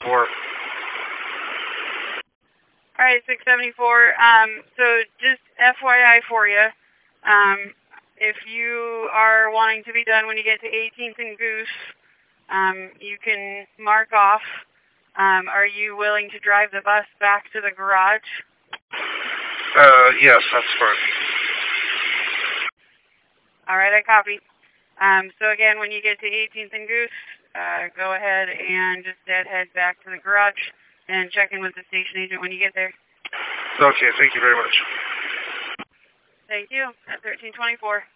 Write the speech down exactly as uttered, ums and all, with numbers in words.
seventy-four. All right, six seventy-four. Um, so just F Y I for you, um, if you are wanting to be done when you get to eighteenth and Goose, um, you can mark off. Um, are you willing to drive the bus back to the garage? Uh, yes, that's fine. All right, I copy. Um, so again, when you get to eighteenth and Goose, uh, go ahead and just dead head back to the garage and check in with the station agent when you get there. Okay, thank you very much. Thank you. At thirteen twenty-four.